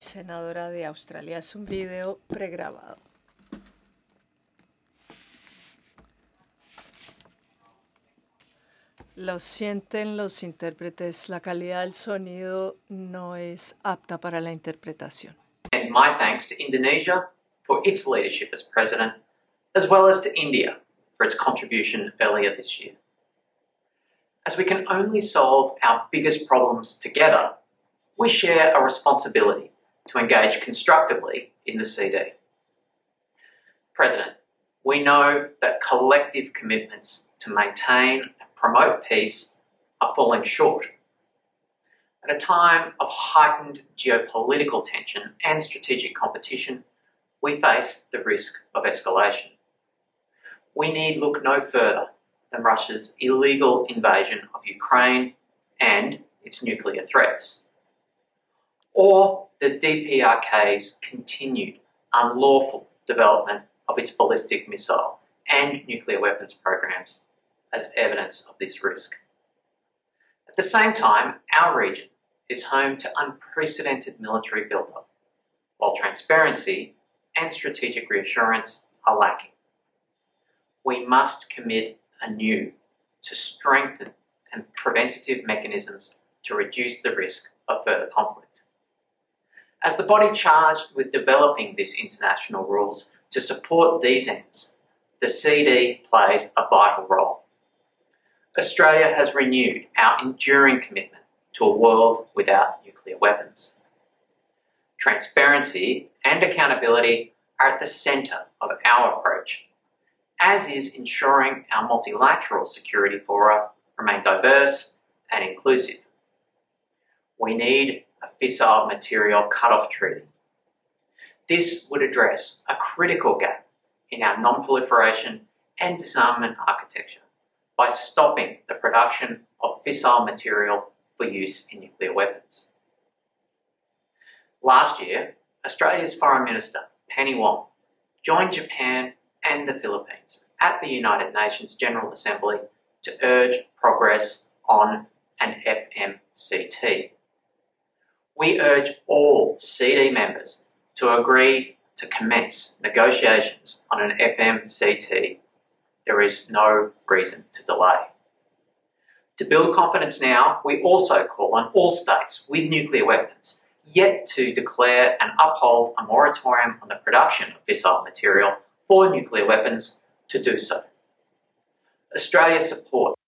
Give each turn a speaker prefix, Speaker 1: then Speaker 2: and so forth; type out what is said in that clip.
Speaker 1: senadora de Australia. Es un video pregrabado. Lo sienten los intérpretes, la calidad del sonido no es apta para la interpretación.
Speaker 2: And my thanks to Indonesia for its leadership as president, as well as to India for its contribution earlier this year. As we can only solve our biggest problems together, we share a responsibility to engage constructively in the CD. President, we know that collective commitments to maintain and promote peace are falling short. At a time of heightened geopolitical tension and strategic competition, we face the risk of escalation. We need look no further than Russia's illegal invasion of Ukraine and its nuclear threats, or the DPRK's continued unlawful development of its ballistic missile and nuclear weapons programs as evidence of this risk. At the same time, our region is home to unprecedented military buildup, while transparency and strategic reassurance are lacking. We must commit anew to strengthen and preventative mechanisms to reduce the risk of further conflict. As the body charged with developing these international rules to support these ends, the CD plays a vital role. Australia has renewed our enduring commitment to a world without nuclear weapons. Transparency and accountability are at the centre of our approach, as is ensuring our multilateral security fora remain diverse and inclusive. We need a fissile material cut-off treaty. This would address a critical gap in our non-proliferation and disarmament architecture by stopping the production of fissile material for use in nuclear weapons. Last year, Australia's Foreign Minister, Penny Wong, joined Japan and the Philippines at the United Nations General Assembly to urge progress on an FMCT. We urge all CD members to agree to commence negotiations on an FMCT. There is no reason to delay. To build confidence now, we also call on all states with nuclear weapons yet to declare and uphold a moratorium on the production of fissile material for nuclear weapons to do so. Australia supports